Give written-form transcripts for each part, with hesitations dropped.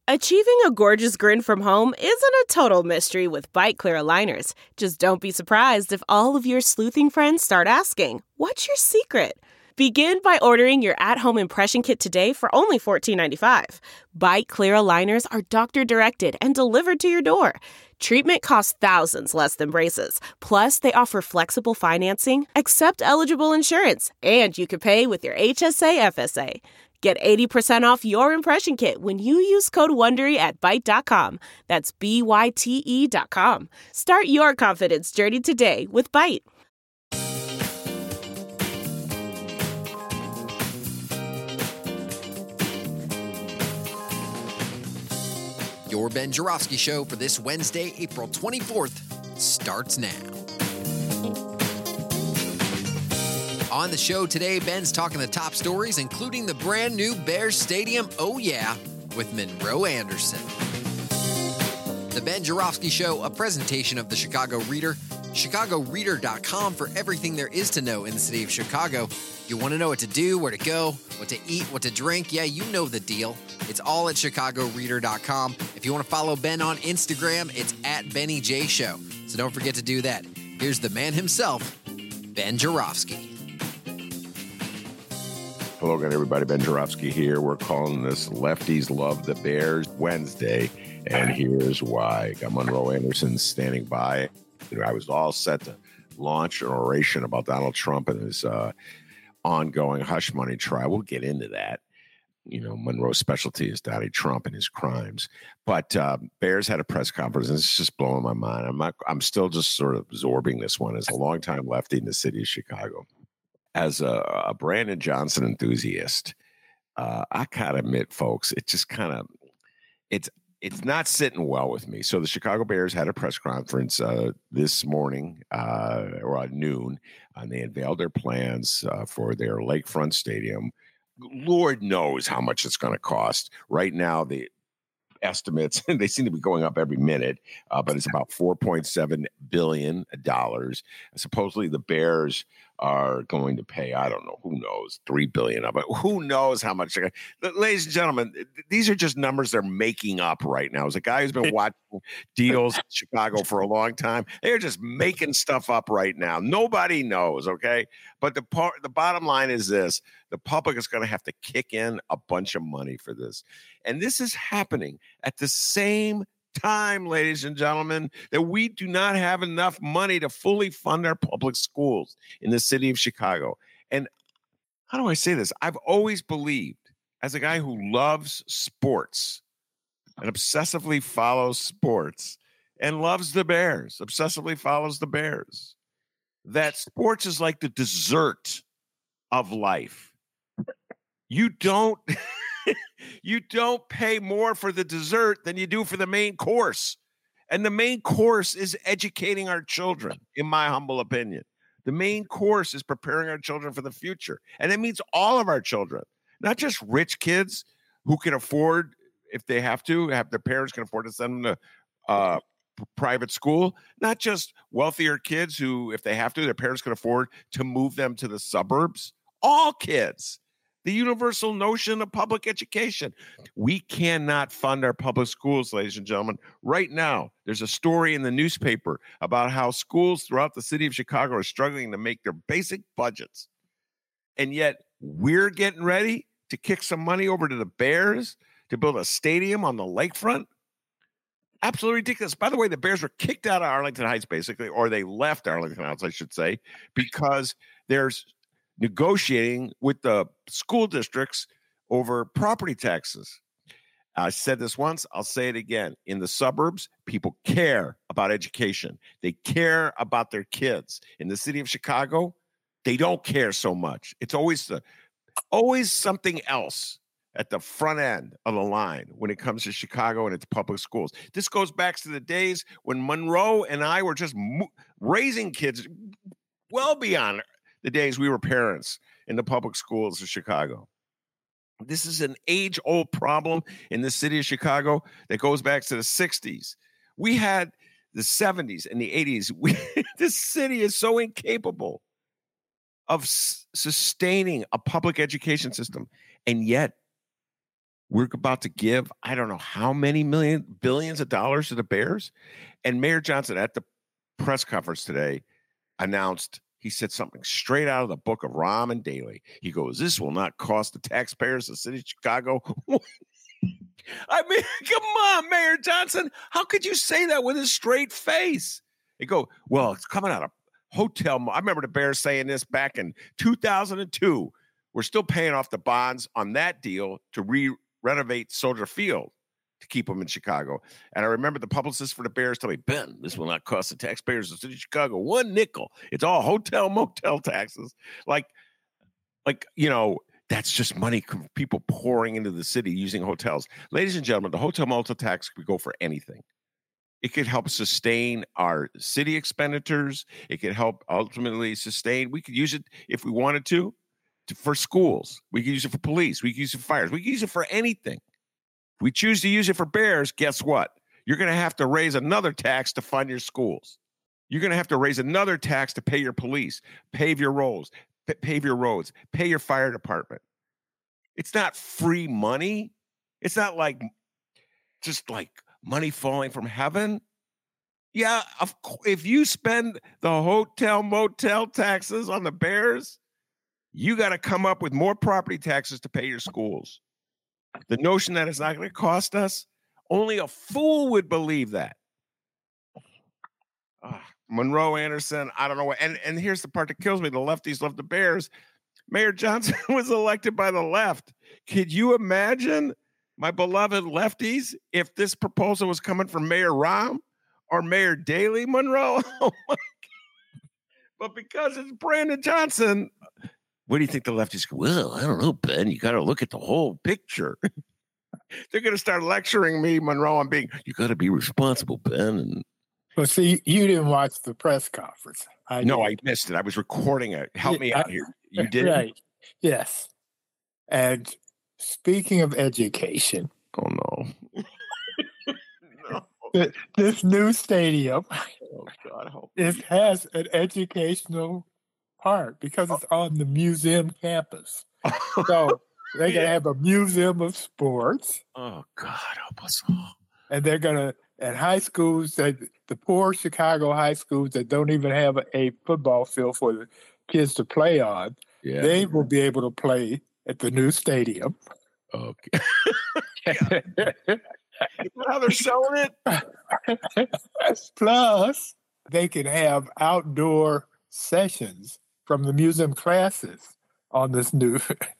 Achieving a gorgeous grin from home isn't a total mystery with Byte Clear aligners. Just don't be surprised if all of your sleuthing friends start asking, "What's your secret?" Begin by ordering your at-home impression kit today for only $14.95. Byte Clear aligners are doctor-directed and delivered to your door. Treatment costs thousands less than braces. Plus, they offer flexible financing, accept eligible insurance, and you can pay with your HSA FSA. Get 80% off your impression kit when you use code WONDERY at Byte.com. That's BYTE.com. Start your confidence journey today with Byte. Your Ben Joravsky Show for this Wednesday, April 24th, starts now. On the show today, Ben's talking the top stories, including the brand new Bears Stadium, oh yeah, with Monroe Anderson. The Ben Joravsky Show, a presentation of the Chicago Reader, chicagoreader.com for everything there is to know in the city of Chicago. You want to know what to do, where to go, what to eat, what to drink? Yeah, you know the deal. It's all at chicagoreader.com. If you want to follow Ben on Instagram, it's at Benny J Show. So don't forget to do that. Here's the man himself, Ben Joravsky. Hello again, everybody. Ben Joravsky here. We're calling this Lefties Love the Bears Wednesday, and here's why. Got Monroe Anderson standing by. I was all set to launch an oration about Donald Trump and his ongoing hush money trial. We'll get into that. You know, Monroe's specialty is Donald Trump and his crimes. But Bears had a press conference, and it's just blowing my mind. I'm still just sort of absorbing this one as a longtime lefty in the city of Chicago. As a Brandon Johnson enthusiast, I gotta admit, folks, it just kind of it's not sitting well with me. So the Chicago Bears had a press conference this morning or at noon, and they unveiled their plans for their lakefront stadium. Lord knows how much it's going to cost. Right now, the estimates, they seem to be going up every minute, but it's about $4.7 billion. Supposedly the Bears are going to pay, I don't know, who knows, $3 billion of it. Who knows how much? Ladies and gentlemen, these are just numbers they're making up right now. As a guy who's been watching deals in Chicago for a long time, they're just making stuff up right now. Nobody knows, okay? But the bottom line is this. The public is going to have to kick in a bunch of money for this. And this is happening at the same time, ladies and gentlemen, that we do not have enough money to fully fund our public schools in the city of Chicago. And how do I say this? I've always believed, as a guy who loves sports and obsessively follows sports and loves the Bears, obsessively follows the Bears, that sports is like the dessert of life. You don't pay more for the dessert than you do for the main course. And the main course is educating our children, in my humble opinion. The main course is preparing our children for the future. And that means all of our children, not just rich kids who can afford, if they have their parents can afford to send them to private school, not just wealthier kids who, if they have to, their parents can afford to move them to the suburbs. All kids. The universal notion of public education. We cannot fund our public schools, ladies and gentlemen. Right now, there's a story in the newspaper about how schools throughout the city of Chicago are struggling to make their basic budgets. And yet, we're getting ready to kick some money over to the Bears to build a stadium on the lakefront. Absolutely ridiculous. By the way, the Bears were kicked out of Arlington Heights, basically, or they left Arlington Heights, I should say, because there's negotiating with the school districts over property taxes. I said this once, I'll say it again. In the suburbs, people care about education. They care about their kids. In the city of Chicago, they don't care so much. It's always something else at the front end of the line when it comes to Chicago and its public schools. This goes back to the days when Monroe and I were just raising kids well beyond the days we were parents in the public schools of Chicago. This is an age-old problem in the city of Chicago that goes back to the 60s. We had the 70s and the 80s. This city is so incapable of sustaining a public education system. And yet, we're about to give, I don't know how many billions of dollars to the Bears. And Mayor Johnson at the press conference today announced, he said something straight out of the book of Rahm and Daley. He goes, this will not cost the taxpayers of the city of Chicago. I mean, come on, Mayor Johnson. How could you say that with a straight face? They go, well, it's coming out of hotel. I remember the Bears saying this back in 2002. We're still paying off the bonds on that deal to renovate Soldier Field to keep them in Chicago. And I remember the publicist for the Bears told me, Ben, this will not cost the taxpayers of the city of Chicago one nickel. It's all hotel, motel taxes. Like, that's just money from people pouring into the city using hotels. Ladies and gentlemen, the hotel motel tax could go for anything. It could help sustain our city expenditures. It could help ultimately sustain. We could use it if we wanted to for schools. We could use it for police. We could use it for fires. We could use it for anything. If we choose to use it for Bears, guess what? You're going to have to raise another tax to fund your schools. You're going to have to raise another tax to pay your police, pave your roads, pay your fire department. It's not free money. It's not just like money falling from heaven. Yeah, if you spend the hotel motel taxes on the Bears, you got to come up with more property taxes to pay your schools. The notion that it's not going to cost us, only a fool would believe that. Monroe Anderson, I don't know what. And here's the part that kills me. The lefties love the Bears. Mayor Johnson was elected by the left. Could you imagine, my beloved lefties, if this proposal was coming from Mayor Rahm or Mayor Daley, Monroe? Oh my God. But because it's Brandon Johnson, what do you think the lefties go, well, I don't know, Ben, you got to look at the whole picture. They're going to start lecturing me, Monroe, on being, you got to be responsible, Ben. And well, see, you didn't watch the press conference. I missed it. I was recording it. Help me out here. You did? Right. Yes. And speaking of education. Oh, no. This new stadium God, it has an educational part because it's on the museum campus. So they're going to have a museum of sports. Oh, God, help us all. And they're going to, at high schools, the poor Chicago high schools that don't even have a football field for the kids to play on, they will be able to play at the new stadium. Okay. How they're selling it? Plus, they can have outdoor sessions from the museum classes on this new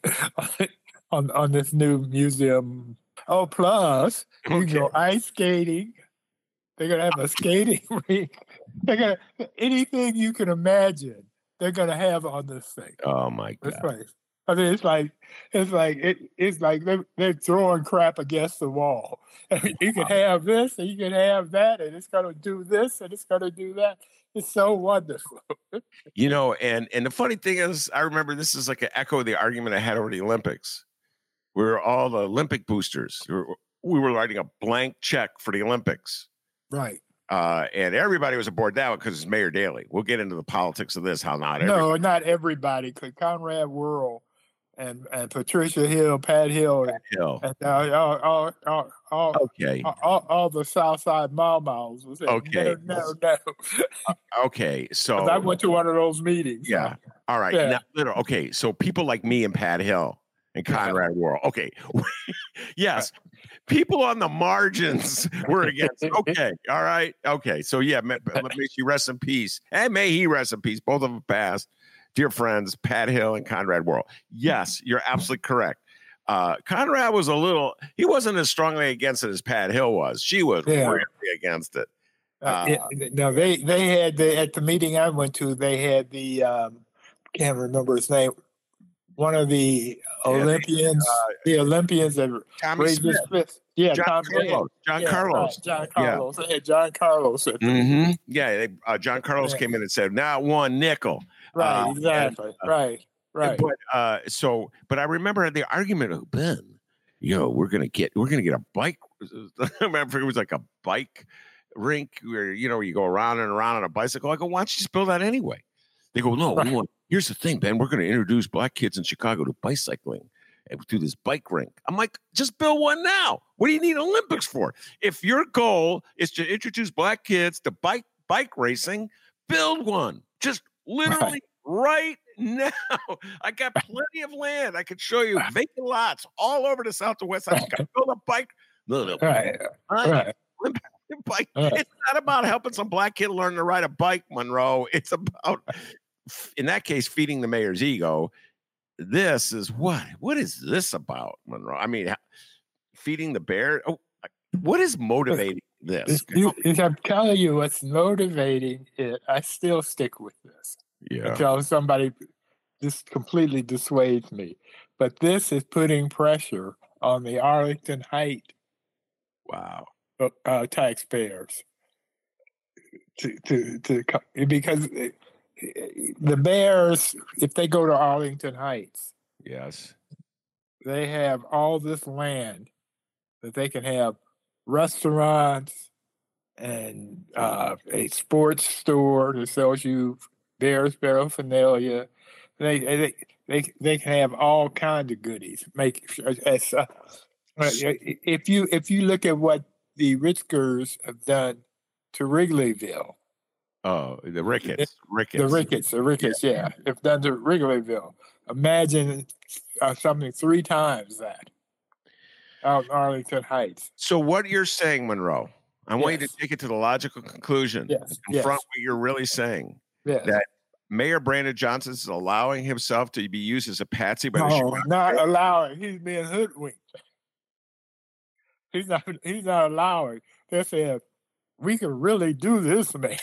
on this new museum. Oh, plus you can go ice skating. They're gonna have a skating rink. They're gonna anything you can imagine. They're gonna have on this thing. Oh my God! This place. I mean, it's like they're throwing crap against the wall. You can have this, and you can have that, and it's going to do this, and it's going to do that. It's so wonderful. And the funny thing is, I remember this is like an echo of the argument I had over the Olympics. We were all the Olympic boosters. We were writing a blank check for the Olympics. Right. And everybody was aboard that one because it's Mayor Daley. We'll get into the politics of this, how not everybody. No, not everybody. Conrad Worrell and Patricia Hill, Pat Hill, and all the Southside Mau-Maus was there. Okay. No. Okay, so I went to one of those meetings. Yeah. So. All right. Yeah. Now, okay, so people like me and Pat Hill and Conrad Worrell. Okay. Yes. People on the margins were against. Okay. All right. Okay. So may she rest in peace. And may he rest in peace. Both of them passed. Dear friends, Pat Hill and Conrad Worrell. Yes, you're absolutely correct. Conrad was he wasn't as strongly against it as Pat Hill was. She was really against it. No, they had at the meeting I went to, they had the can't remember his name. One of the Olympians, the Olympians that raised his fist. Yeah, John Carlos. John Carlos. They had John Carlos. Mm-hmm. Yeah, John Carlos came in and said, "Not one nickel." Right, exactly. Right. But I remember the argument of Ben. We're gonna get a bike. I remember it was like a bike rink where you go around and around on a bicycle. I go, why don't you just build that anyway? They go, no, here's the thing, Ben. We're going to introduce black kids in Chicago to bicycling. to this bike rink. I'm like, just build one now. What do you need Olympics for? If your goal is to introduce black kids to bike racing, build one. Just literally right now. I got plenty of land. I could show you vacant lots all over the south and west side. I can build a bike. Bike. It's not about helping some black kid learn to ride a bike, Monroe. It's about, in that case, feeding the mayor's ego. This is what is this about, Monroe? I mean, feeding the bear. Oh, what is motivating this? I'm telling you, what's motivating it. I still stick with this. Yeah. Until somebody just completely dissuades me. But this is putting pressure on the Arlington Heights. Wow. Taxpayers to because the Bears, if they go to Arlington Heights, yes, they have all this land that they can have restaurants and a sports store that sells you Bears paraphernalia. They can have all kinds of goodies. If you look at what the Rickers have done to Wrigleyville. Oh, the Ricketts. The Ricketts, yeah. Have done to Wrigleyville. Imagine something 3 times that out in Arlington Heights. So what you're saying, Monroe, I want you to take it to the logical conclusion. Confront what you're really saying. That Mayor Brandon Johnson is allowing himself to be used as a patsy by the Chicago. Not allowing. He's being hoodwinked. He's not allowing. They said, we can really do this, Mayor.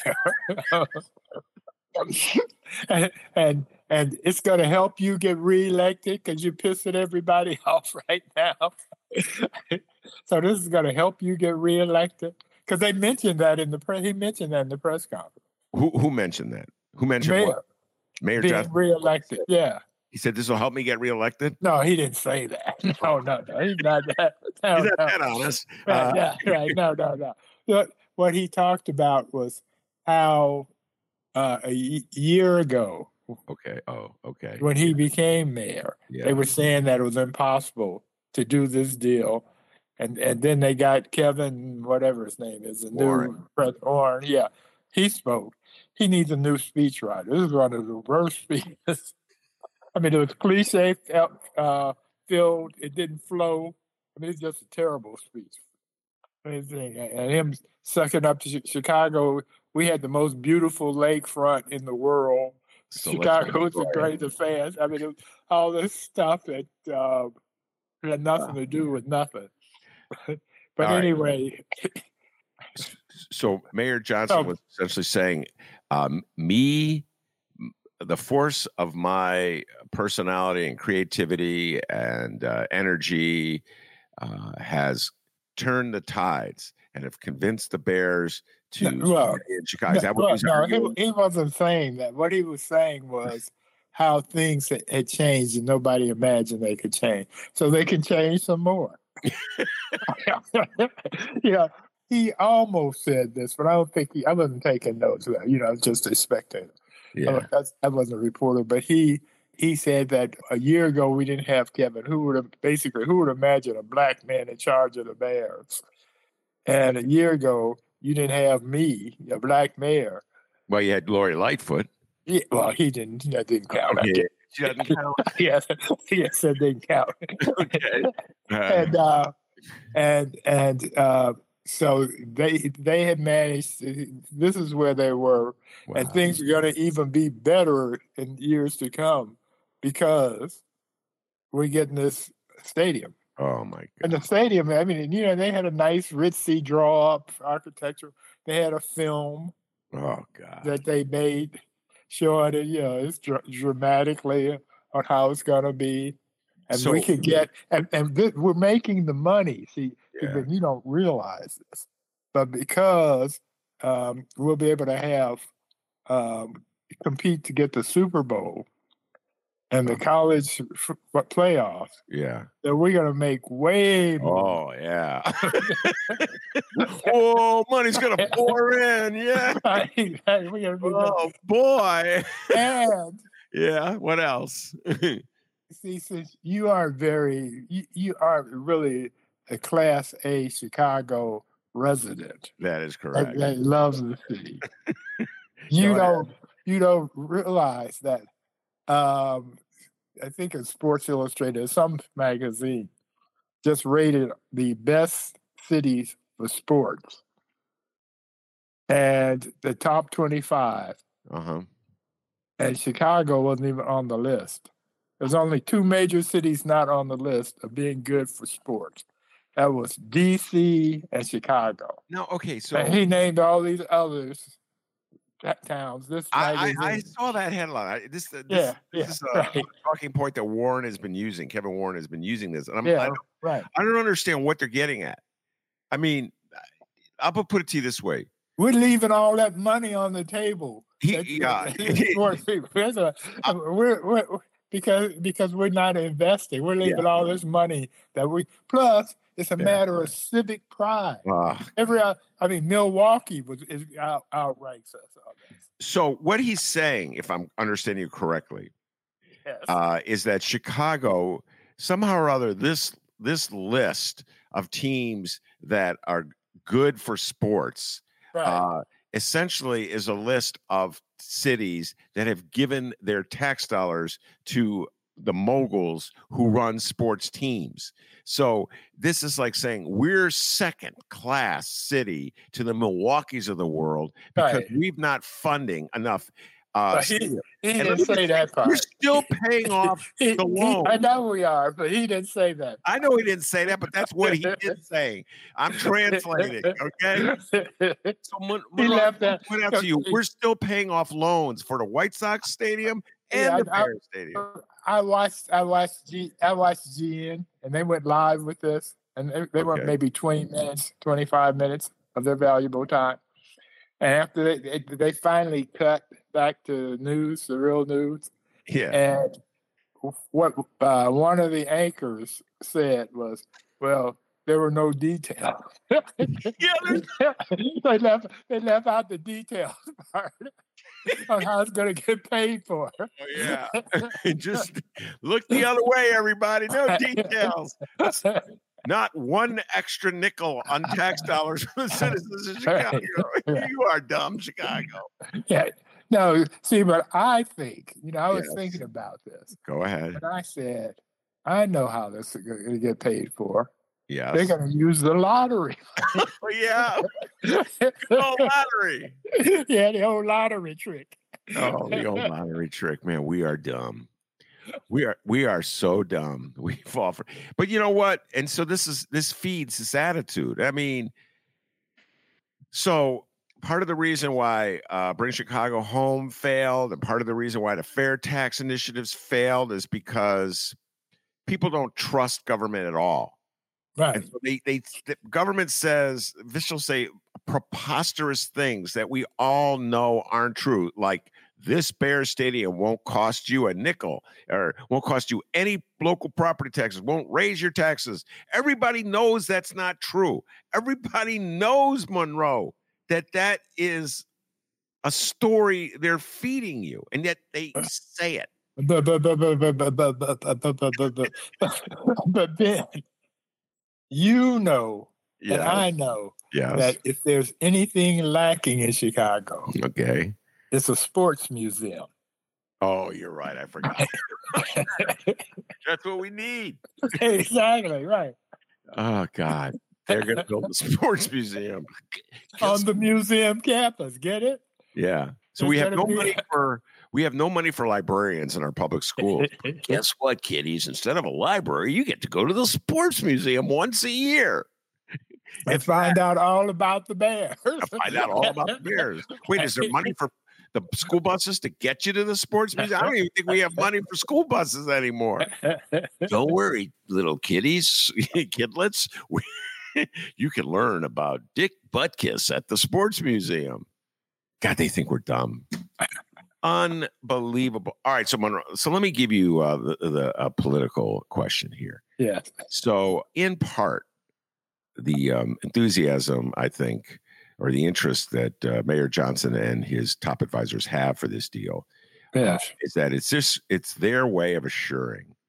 and it's going to help you get reelected because you're pissing everybody off right now. So this is going to help you get reelected because they mentioned that in the press. He mentioned that in the press conference. Who mentioned that? Who mentioned Mayor, what? Mayor being Johnson? Reelected. Yeah. He said this will help me get reelected. No, he didn't say that. No, he's not that. No, he's not that honest. Right. No. What he talked about was how a year ago, okay, when he became mayor, they were saying that it was impossible to do this deal, and then they got Kevin, whatever his name is, the new President Warren. Yeah, he spoke. He needs a new speechwriter. This is one of the worst speeches. I mean, it was cliche filled. It didn't flow. I mean, it's just a terrible speech. And him sucking up to Chicago. We had the most beautiful lakefront in the world. So Chicago was the greatest fans. I mean, it was all this stuff that had nothing to do with nothing. But anyway. So Mayor Johnson was essentially saying, the force of my personality and creativity and energy has turned the tides and have convinced the Bears to stay in Chicago. He wasn't saying that. What he was saying was how things had changed and nobody imagined they could change. So they can change some more. He almost said this, but I don't think I wasn't taking notes. I was just a spectator. Yeah. I wasn't a reporter, but he said that a year ago we didn't have Kevin. Who would imagine a black man in charge of the Bears? And a year ago you didn't have me, a black mayor. Well, you had Lori Lightfoot. Yeah, well, he didn't. That didn't count. Okay. She doesn't count. Yes, it didn't count. Okay. So they had managed. This is where they were, and things are going to even be better in years to come because we're getting this stadium. Oh my God! And the stadium, I mean, they had a nice ritzy draw up architecture. They had a film. Oh God! That they made showing it, it's dramatically on how it's going to be, and we could get and we're making the money. See. Yeah. You don't realize this, but because we'll be able to have compete to get the Super Bowl and the college playoffs. Yeah, then we're gonna make way more. Oh yeah. Oh, money's gonna pour in. Yeah. Oh boy. And yeah. What else? See, since you are you are really a Class A Chicago resident That is that, correct. that loves the city, Go you ahead. don't realize that. I think it's Sports Illustrated, some magazine, just rated the best cities for sports, and the top 25, Uh-huh. and Chicago wasn't even on the list. There's only two major cities not on the list of being good for sports. That was D.C. and Chicago. Now, okay, so And he named all these others towns. This I magazine, saw that headline. This yeah, is a right, talking point that Warren has been using. Kevin Warren has been using this, and yeah, right. I don't understand what they're getting at. I mean, I'll put it to you this way: We're leaving all that money on the table. yeah, We're because we're not investing. We're leaving all this money that we plus. It's a matter of civic pride. Milwaukee outranks us on this. So what he's saying, if I'm understanding you correctly, Yes. is that Chicago somehow or other this list of teams that are good for sports Right. Essentially is a list of cities that have given their tax dollars to the moguls who run sports teams. So this is like saying we're second class city to the Milwaukees of the world because we've not funding enough. He didn't say that part. We're still paying off the loan. I know we are, but he didn't say that. I know he didn't say that, but that's what he is saying. I'm translating, okay? So He left that. point out to you, we're still paying off loans for the White Sox Stadium and the Bears Stadium. I watched GN, and they went live with this, and they went maybe 20 minutes, 25 minutes of their valuable time. And after they finally cut back to news, the real news. Yeah. And what one of the anchors said was, well, there were no details. They left out the details part on how it's going to get paid for. Oh, yeah. Just look the other way, everybody. No details. Not one extra nickel on tax dollars for the citizens of Chicago. You are dumb, Chicago. Yeah. No, see, but I think, I was thinking about this. Go ahead. And I said, I know how this is going to get paid for. Yes. They're going to use the lottery. Yeah. Good old lottery. Yeah, the old lottery trick. Oh, the old lottery trick. Man, we are dumb. We are so dumb. We fall for, but you know what? And so this feeds this attitude. I mean, so part of the reason why Bring Chicago Home failed, and part of the reason why the fair tax initiatives failed, is because people don't trust government at all. Right. And so the government says, officials say preposterous things that we all know aren't true, like this Bears Stadium won't cost you a nickel, or won't cost you any local property taxes, won't raise your taxes. Everybody knows that's not true. Everybody knows, Monroe, that is a story they're feeding you, and yet they say it. But Ben, and I know that if there's anything lacking in Chicago, it's a sports museum. Oh, you're right. I forgot. That's what we need. Exactly, right. Oh, God. They're going to build a sports museum. On the museum campus. Get it? Yeah. So we have no money for librarians in our public schools. Guess what, kiddies? Instead of a library, you get to go to the sports museum once a year. And find out all about the Bears. Wait, is there money for the school buses to get you to the sports museum? I don't even think we have money for school buses anymore. Don't worry, little kiddies, kidlets. You can learn about Dick Butkus at the sports museum. God, they think we're dumb. Unbelievable. All right, so Monroe, let me give you the political question here. Yeah. So in part, the enthusiasm, I think, or the interest that Mayor Johnson and his top advisors have for this deal, is that it's their way of assuring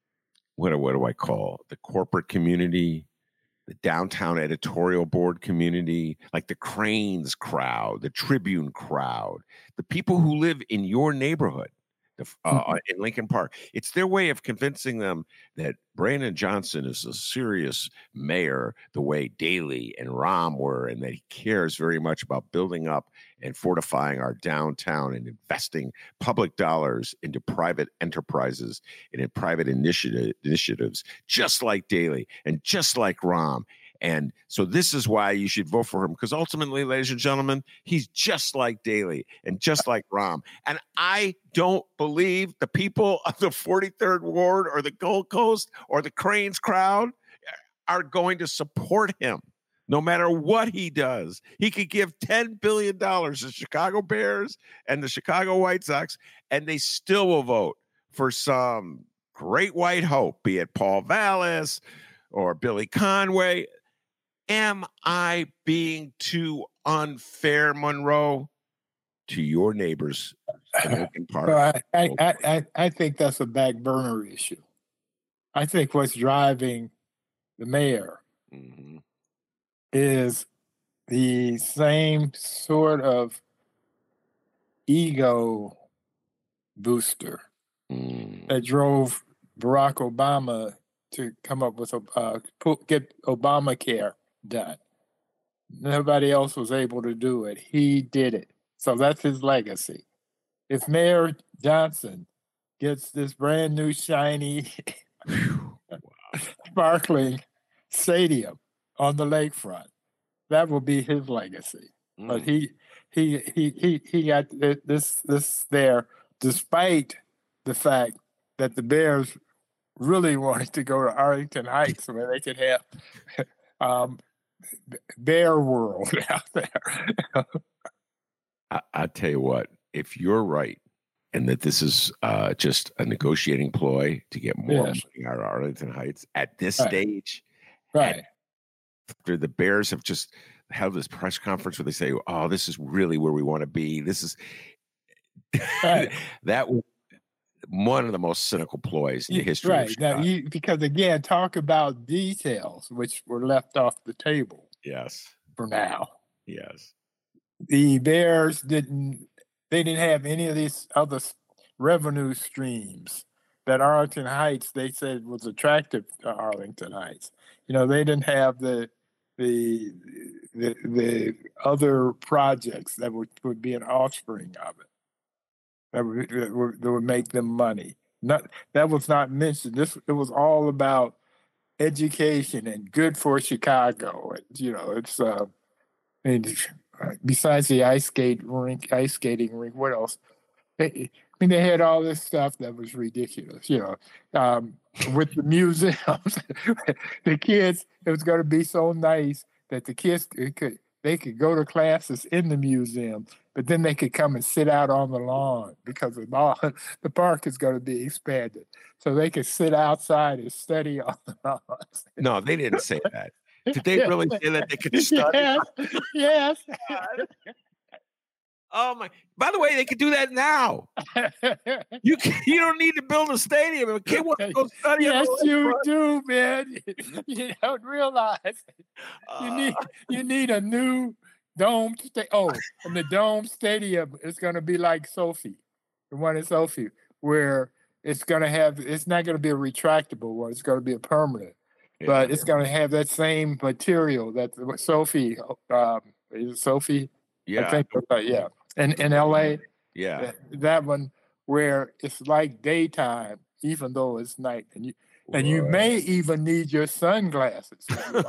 what do I call the corporate community, the downtown editorial board community, like the Cranes crowd, the Tribune crowd, the people who live in your neighborhood in Lincoln Park. It's their way of convincing them that Brandon Johnson is a serious mayor the way Daley and Rahm were, and that he cares very much about building up and fortifying our downtown and investing public dollars into private enterprises and in private initiatives, just like Daley and just like Rahm. And so this is why you should vote for him, because ultimately, ladies and gentlemen, he's just like Daley and just like Rahm. And I don't believe the people of the 43rd Ward or the Gold Coast or the Cranes crowd are going to support him no matter what he does. He could give $10 billion to Chicago Bears and the Chicago White Sox, and they still will vote for some great white hope, be it Paul Vallis or Billy Conway. Am I being too unfair, Monroe, to your neighbors in Lincoln Park? Well, I think that's a back burner issue. I think what's driving the mayor is the same sort of ego booster that drove Barack Obama to come up with get Obamacare done. Nobody else was able to do it. He did it. So that's his legacy. If Mayor Johnson gets this brand new shiny sparkling stadium on the lakefront, that will be his legacy. But he got this there despite the fact that the Bears really wanted to go to Arlington Heights where they could have Bear World out there. I tell you what, if you're right, and that this is just a negotiating ploy to get more money out of Arlington Heights at this stage, right? After the Bears have just held this press conference where they say, "Oh, this is really where we want to be." This is that one of the most cynical ploys in the history of Chicago. Now, because again, talk about details which were left off the table. Yes. For now. Yes. The Bears didn't have any of these other revenue streams that Arlington Heights, they said, was attractive to Arlington Heights. You know, they didn't have the other projects that would be an offspring of it. That would make them money. That was not mentioned. It was all about education and good for Chicago. You know, it's besides the ice skating rink, what else? They had all this stuff that was ridiculous. You know, with the museums, the kids. It was going to be so nice that the kids they could go to classes in the museum, but then they could come and sit out on the lawn because the park is going to be expanded. So they could sit outside and study on the lawn. No, they didn't say that. Did they really say that they could study? Yes. Oh my! By the way, they could do that now. You don't need to build a stadium. If a kid wants to go study. Yes, you do, man. You don't realize you need a new dome. And the dome stadium is going to be like Sophie, the one in Sophie, where it's not going to be a retractable one. It's going to be a permanent, but it's going to have that same material that Sophie. Is it Sophie? Yeah, I think. Yeah. In LA, that one where it's like daytime, even though it's night, and you may even need your sunglasses.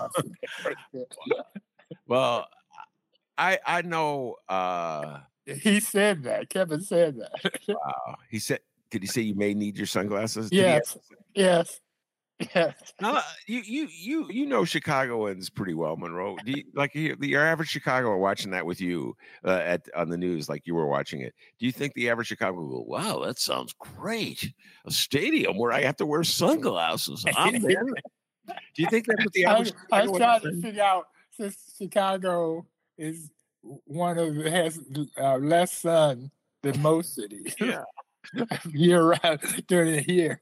Well, I know. He said that. Kevin said that. Wow. He said. Did he say you may need your sunglasses? Yes. Yes. Now, you know Chicagoans pretty well, Monroe. Do you, like your average Chicagoan watching that with you on the news, like you were watching it? Do you think the average Chicagoan will go, "Wow, that sounds great! A stadium where I have to wear sunglasses. I'm there." Do you think that's what the average? I was trying to figure out, since Chicago is has less sun than most cities. Yeah. Year round during the year.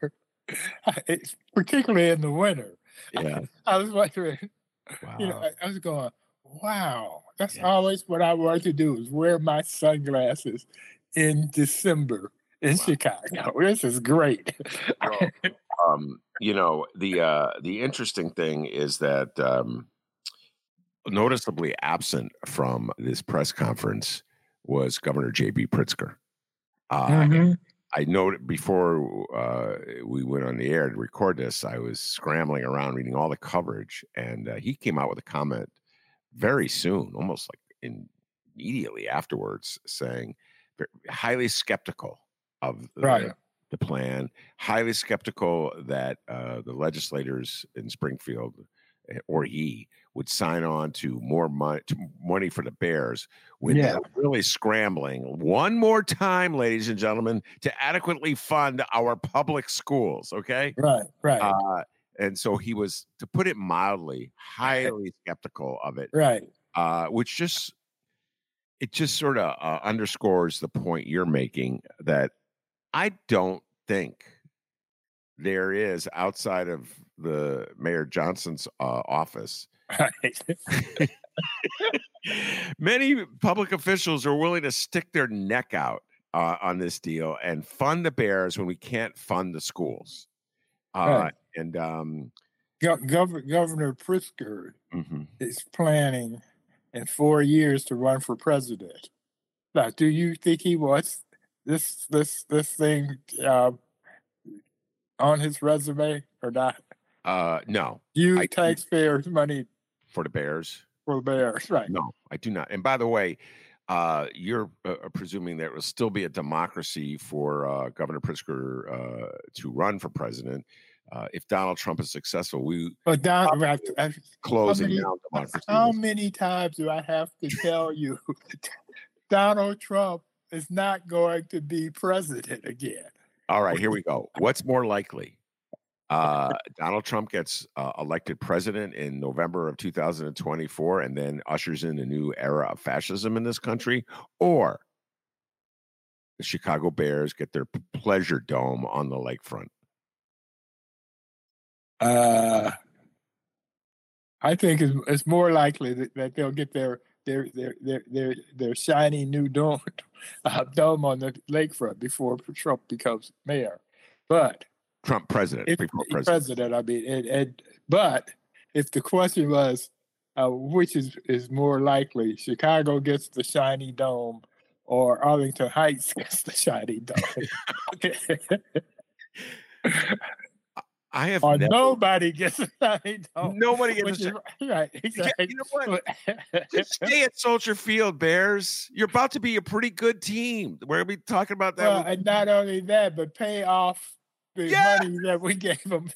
particularly in the winter. Yeah. I was wondering, Wow. I was going, wow, that's always what I wanted to do, is wear my sunglasses in December in Chicago. This is great. Well, the interesting thing is that Noticeably absent from this press conference was Governor J.B. Pritzker. Mhm. I noted before we went on the air to record this, I was scrambling around reading all the coverage, and he came out with a comment very soon, almost like immediately afterwards, saying highly skeptical of Right. the plan, highly skeptical that the legislators in Springfield or he would sign on to more money for the Bears when Yeah. they're really scrambling one more time, ladies and gentlemen, to adequately fund our public schools. Okay. Right. And so he was, to put it mildly, highly skeptical of it, Right. which just sort of underscores the point you're making, that I don't think there is, outside of the Mayor Johnson's office, Right. many public officials are willing to stick their neck out on this deal and fund the Bears when we can't fund the schools. Right. And Governor Pritzker mhm. is planning in 4 years to run for president. Now, do you think he wants this thing on his resume or not? No. Use taxpayers' money for the Bears. For the Bears, right? No, I do not. And by the way, you're presuming there will still be a democracy for Governor Pritzker to run for president. If Donald Trump is successful, closing down democracy. How many times do I have to tell you Donald Trump is not going to be president again? All right, here we go. What's more likely? Donald Trump gets elected president in November of 2024 and then ushers in a new era of fascism in this country, or the Chicago Bears get their pleasure dome on the lakefront? I think it's more likely that they'll get their shiny new dome on the lakefront before Trump becomes mayor. But Trump president, I mean, but if the question was which is more likely, Chicago gets the shiny dome or Arlington Heights gets the shiny dome. Nobody gets a shiny dome. Nobody gets a shiny dome. Right, exactly. You know what? Just stay at Soldier Field, Bears. You're about to be a pretty good team. We're going to be talking about that. Well, and not only that, but pay off the money that we gave them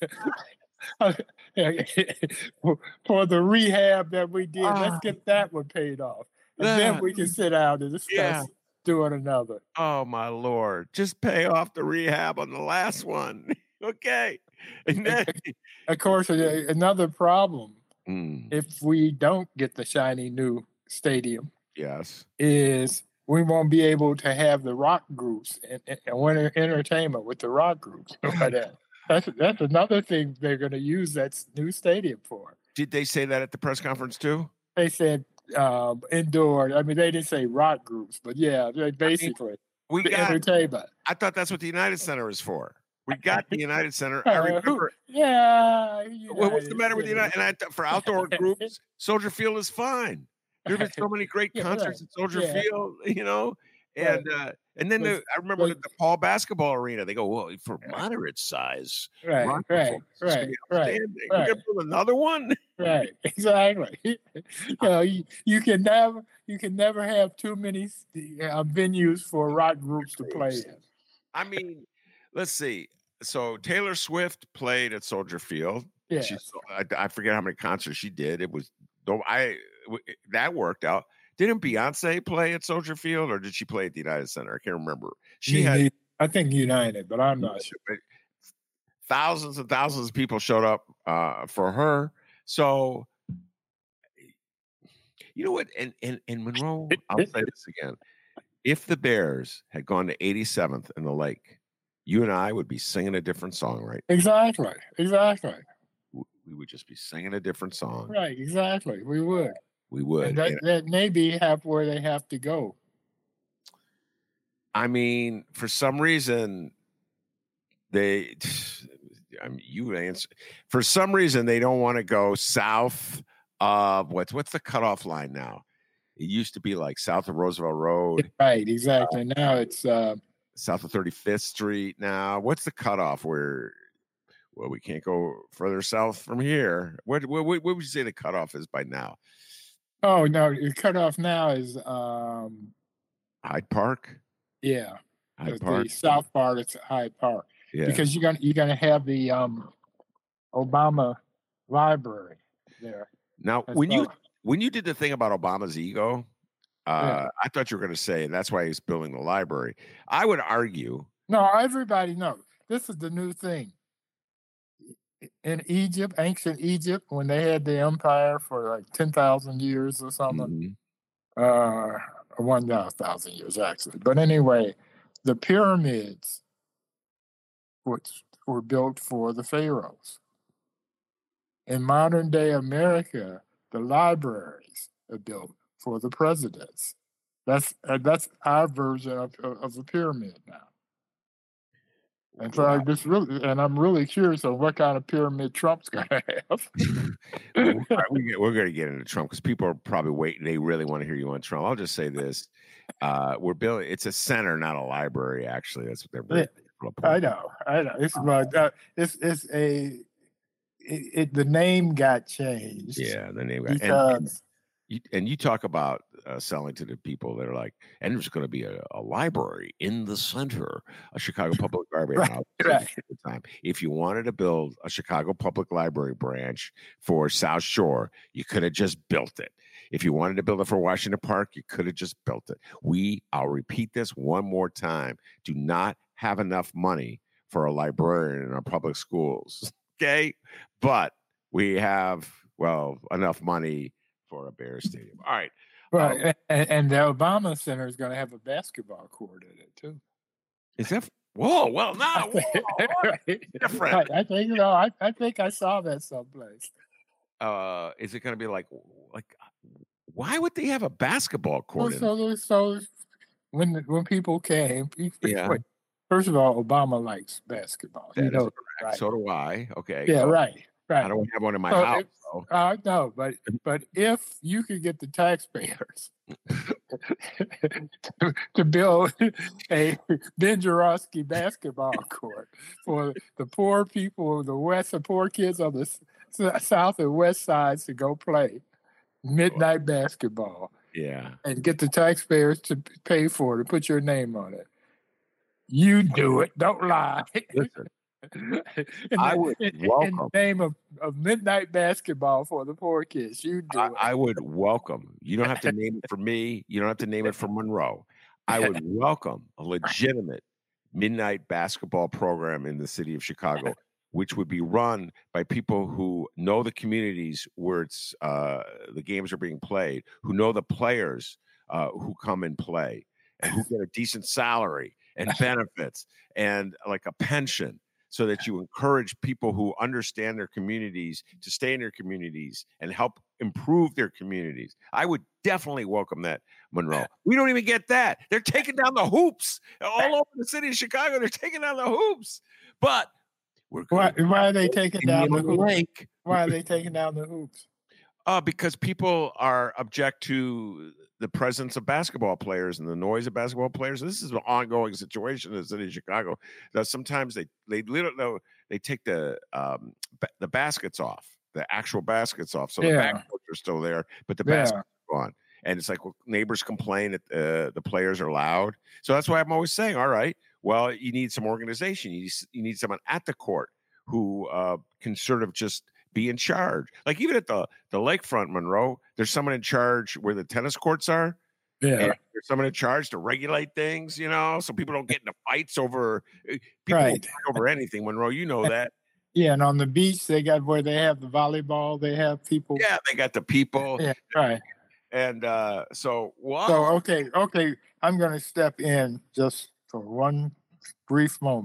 for the rehab that we did. Let's get that one paid off. And then we can sit down and discuss doing another. Oh, my Lord. Just pay off the rehab on the last one. Okay. And then, of course, another problem, if we don't get the shiny new stadium, is we won't be able to have the rock groups and winter entertainment with the rock groups. That's another thing they're going to use that new stadium for. Did they say that at the press conference too? They said indoor. I mean, they didn't say rock groups, but yeah, basically we got entertainment. I thought that's what the United Center is for. We got the United Center. I remember. What's the matter with the United? And for outdoor groups, Soldier Field is fine. There have been so many great concerts at Soldier Field, and then I remember the Paul basketball arena. They go, well, for moderate size, right. We're gonna build another one, right? Exactly. You can never have too many venues for rock groups to play in. I mean, let's see. So Taylor Swift played at Soldier Field. Yeah, I forget how many concerts she did. It was that worked out. Didn't Beyonce play at Soldier Field, or did she play at the United Center? I can't remember. I think United, but I'm not sure. Thousands and thousands of people showed up for her. So, you know what? And Monroe, I'll say this again. If the Bears had gone to 87th in the Lake you and I would be singing a different song, right? Exactly. We would just be singing a different song. Right, exactly. We would. We would. And that may be where they have to go. I mean, for some reason, you answer. For some reason, they don't want to go south of what's the cutoff line now? It used to be like south of Roosevelt Road. Right, exactly. Now it's south of 35th Street. Now, what's the cutoff where? Well, we can't go further south from here. What would you say the cutoff is by now? Oh no, the cutoff now is Hyde Park. Yeah, Hyde Park. The south part is Hyde Park. Yeah, because you're gonna have the Obama library there. Now, when you did the thing about Obama's ego, I thought you were going to say, and that's why he's building the library. I would argue. No, everybody knows this is the new thing. In Egypt, ancient Egypt, when they had the empire for like 10,000 years or something, 1,000 years actually. But anyway, the pyramids, which were built for the pharaohs. In modern day America, the libraries are built for the presidents. That's our version of a pyramid now. And so I'm really curious of what kind of pyramid Trump's going to have. We're going to get into Trump because people are probably waiting. They really want to hear you on Trump. I'll just say this: we're building. It's a center, not a library. Actually, that's what they're building. I know. The name got changed. Yeah, the name got changed. And you talk about selling to the people that are like, and there's going to be a library in the center, a Chicago Public Library. Right. If you wanted to build a Chicago Public Library branch for South Shore, you could have just built it. If you wanted to build it for Washington Park, you could have just built it. I'll repeat this one more time, do not have enough money for a librarian in our public schools. Okay. But we have, enough money for a Bears stadium. All right. Right. And the Obama Center is going to have a basketball court in it too. Is that? Whoa. Well, no. Different. I think I saw that someplace. Is it going to be like, why would they have a basketball court? So when people came, first of all, Obama likes basketball. Right? So do I. Okay. Yeah, right. I don't have one in my house. No, but if you could get the taxpayers to build a Ben Joravsky basketball court for the poor people of the West, the poor kids on the South and West sides to go play midnight basketball. Yeah. And get the taxpayers to pay for it, to put your name on it. You do it. Don't lie. Listen. I would welcome in the name of midnight basketball for the poor kids. You do it. I would welcome. You don't have to name it for me. You don't have to name it for Monroe. I would welcome a legitimate midnight basketball program in the city of Chicago, which would be run by people who know the communities where it's the games are being played, who know the players who come and play, and who get a decent salary and benefits and like a pension. So that you encourage people who understand their communities to stay in their communities and help improve their communities. I would definitely welcome that, Monroe. We don't even get that. They're taking down the hoops all over the city of Chicago. They're taking down the hoops. But why are they taking down the hoops? Why are they taking down the hoops? Because people are object to the presence of basketball players and the noise of basketball players. This is an ongoing situation in the city of Chicago. That sometimes they literally take the baskets off, the actual baskets off, so the backcourts are still there, but the baskets are gone. And it's like neighbors complain that the players are loud. So that's why I'm always saying, all right, well, you need some organization. You need someone at the court who can sort of just be in charge. Like even at the lakefront, Monroe, there's someone in charge where the tennis courts are. Yeah. And there's someone in charge to regulate things, so people don't get into fights over over anything, Monroe. You know that. Yeah, and on the beach they got where they have the volleyball, they have people. Yeah, they got the people. Yeah, right. And so okay, I'm gonna step in just for one brief moment.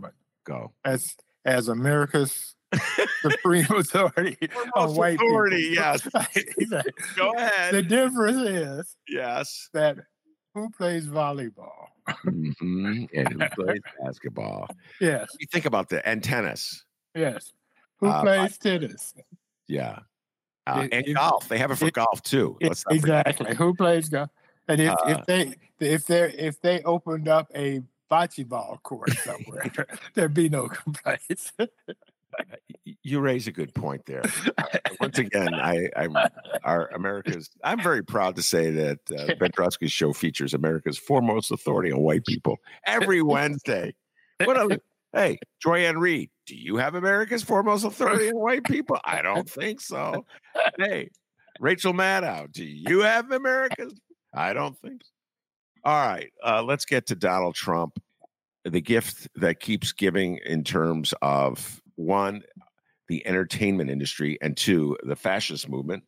Go. as America's supreme authority on white authority, people. yes. Go ahead. The difference is yes that who plays volleyball? Mm-hmm. And who plays basketball? Yes. You think about that. And tennis. Yes. Who plays tennis? Yeah. And golf. They have it for golf too. Exactly. Who plays golf? And if they opened up a bocce ball court somewhere, there'd be no complaints. You raise a good point there. Once again, I'm very proud to say that Ben Joravsky's show features America's foremost authority on white people every Wednesday. Hey, Joy-Ann Reid, do you have America's foremost authority on white people? I don't think so. Hey, Rachel Maddow, do you have America's? I don't think so. All right, let's get to Donald Trump, the gift that keeps giving in terms of, one, the entertainment industry, and two, the fascist movement.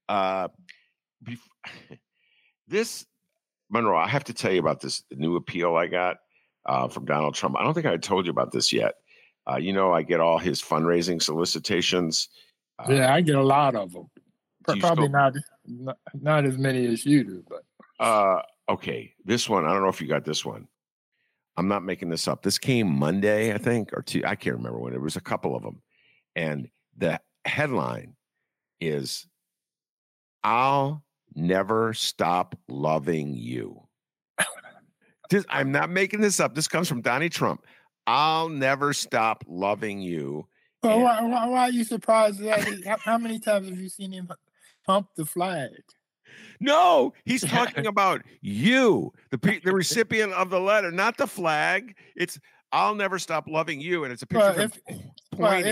This, Monroe, I have to tell you about this new appeal I got from Donald Trump. I don't think I told you about this yet. I get all his fundraising solicitations. Yeah, I get a lot of them. Probably not as many as you do, but. Okay, this one, I don't know if you got this one. I'm not making this up. This came Monday, I think, or I can't remember when. It was a couple of them. And the headline is, "I'll never stop loving you." I'm not making this up. This comes from Donnie Trump. "I'll never stop loving you." Well, why are you surprised? How many times have you seen him hump the flag? No, he's talking about you, the recipient of the letter, not the flag. It's "I'll never stop loving you," and it's a picture of him pointing.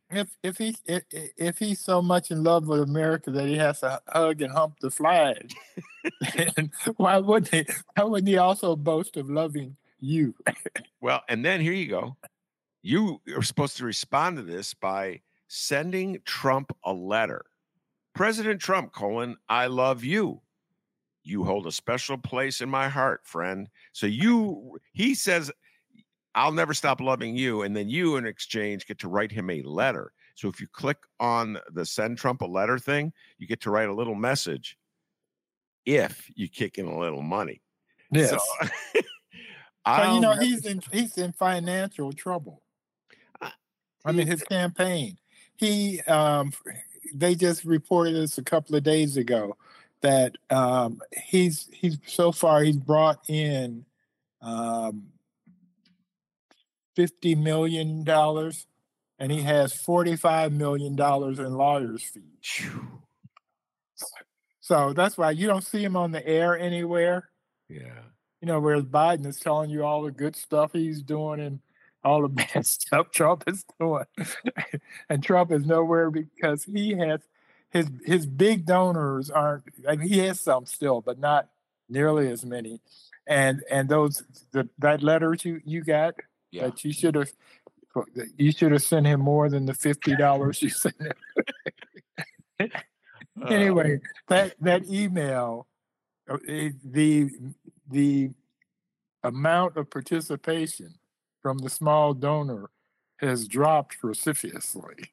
If he's so much in love with America that he has to hug and hump the flag, why wouldn't he also boast of loving you? Well, and then here you go. You are supposed to respond to this by sending Trump a letter. President Trump, "I love you. You hold a special place in my heart, friend." So he says, "I'll never stop loving you." And then you, in exchange, get to write him a letter. So if you click on the send Trump a letter thing, you get to write a little message if you kick in a little money. Yes. So, he's in financial trouble. I mean, his campaign. They just reported this a couple of days ago that he's brought in $50 million, and he has $45 million in lawyers' fees. So that's why you don't see him on the air anywhere. Yeah. Whereas Biden is telling you all the good stuff he's doing and all the bad stuff Trump is doing. And Trump is nowhere because he has his big donors aren't. I mean, he has some still, but not nearly as many. And that letter you got, that you should have sent him more than the $50 you sent him. Anyway, that email, the amount of participation from the small donor has dropped precipitously.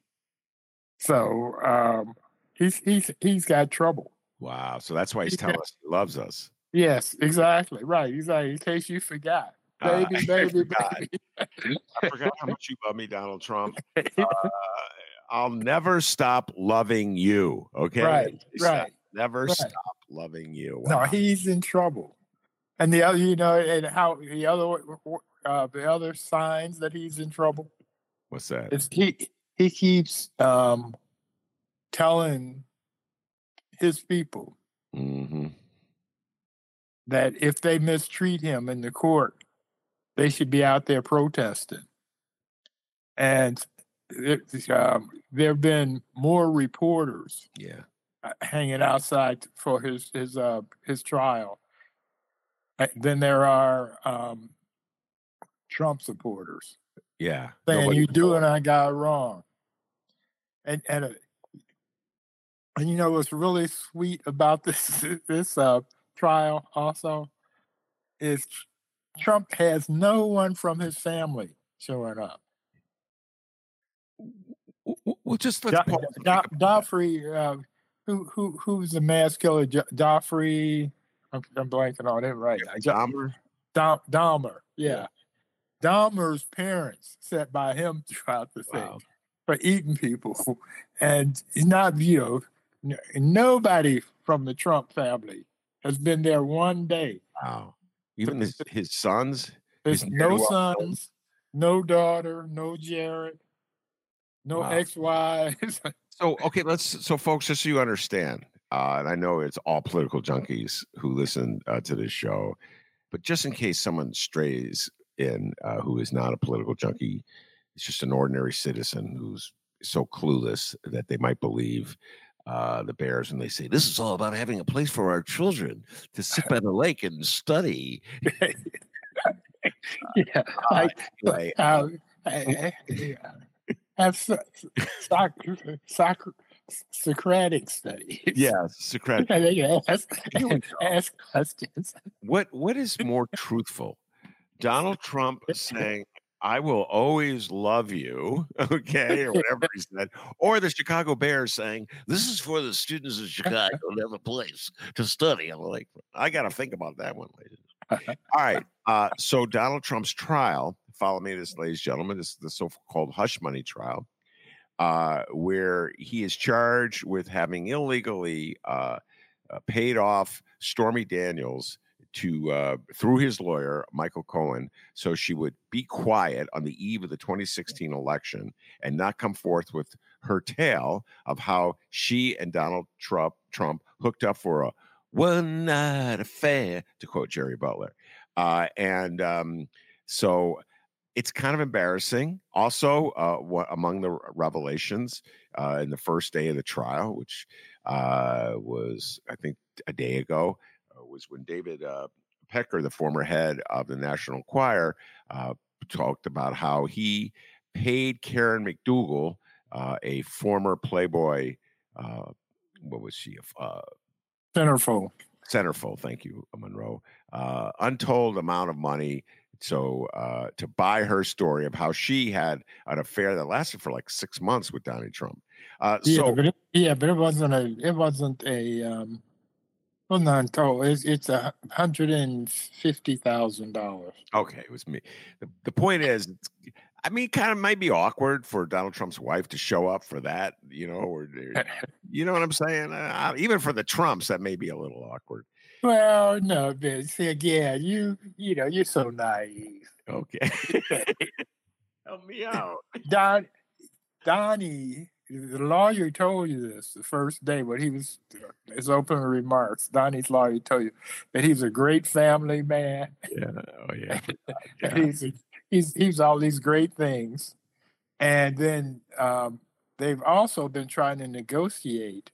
So he's got trouble. Wow. So that's why he's telling us he loves us. Yes, exactly. Right. He's like, in case you forgot. Baby. I forgot how much you love me, Donald Trump. I'll never stop loving you. Okay. Right. Never stop loving you. Wow. No, he's in trouble. And the other, and how the other signs that he's in trouble. What's that? Is he keeps telling his people that if they mistreat him in the court, they should be out there protesting. And there have been more reporters hanging outside for his trial than there are Trump supporters. Yeah. Saying you doing I got wrong. And what's really sweet about this trial also is Trump has no one from his family showing up. Well, just let's pause. Joffrey, who's the mass killer? Joffrey. I'm blanking on it right now. Dahmer. Yeah. Dahmer's parents sat by him throughout the thing for eating people, and not nobody from the Trump family has been there one day. Wow. Even his sons? There's no sons, no daughter, no Jared, no ex-wives. So, okay, so folks, just so you understand, and I know it's all political junkies who listen to this show, but just in case someone strays in who is not a political junkie, it's just an ordinary citizen who's so clueless that they might believe the Bears when they say this is all about having a place for our children to sit by the lake and study. Have Socratic studies. Yeah, Socratic. ask questions. What is more truthful? Donald Trump saying, "I will always love you," okay, or whatever he said, or the Chicago Bears saying, "This is for the students of Chicago to have a place to study." I'm like, I got to think about that one, ladies. All right. So Donald Trump's trial, follow me this, ladies and gentlemen, this is the so-called hush money trial, where he is charged with having illegally paid off Stormy Daniels to through his lawyer, Michael Cohen, so she would be quiet on the eve of the 2016 election and not come forth with her tale of how she and Donald Trump hooked up for a one-night affair, to quote Jerry Butler. So it's kind of embarrassing. Also, among the revelations in the first day of the trial, which was, I think, a day ago, was when David Pecker, the former head of the National Choir, talked about how he paid Karen McDougal, a former Playboy, what was she? Centerfold. Thank you, Monroe. Untold amount of money. So to buy her story of how she had an affair that lasted for like 6 months with Donald Trump. But it wasn't untold. It's $150,000. Okay, it was me. The point is, I mean, kind of might be awkward for Donald Trump's wife to show up for that, or you know what I'm saying? Even for the Trumps, that may be a little awkward. Well, no, see, again, you're so naive. Okay. Help me out. Donnie, the lawyer told you this the first day when he was his opening remarks. Donnie's lawyer told you that he's a great family man. Yeah. Oh yeah. He's all these great things, and then they've also been trying to negotiate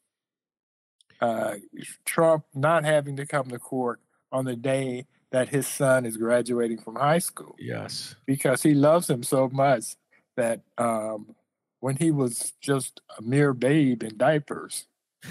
Trump not having to come to court on the day that his son is graduating from high school. Yes, because he loves him so much that when he was just a mere babe in diapers,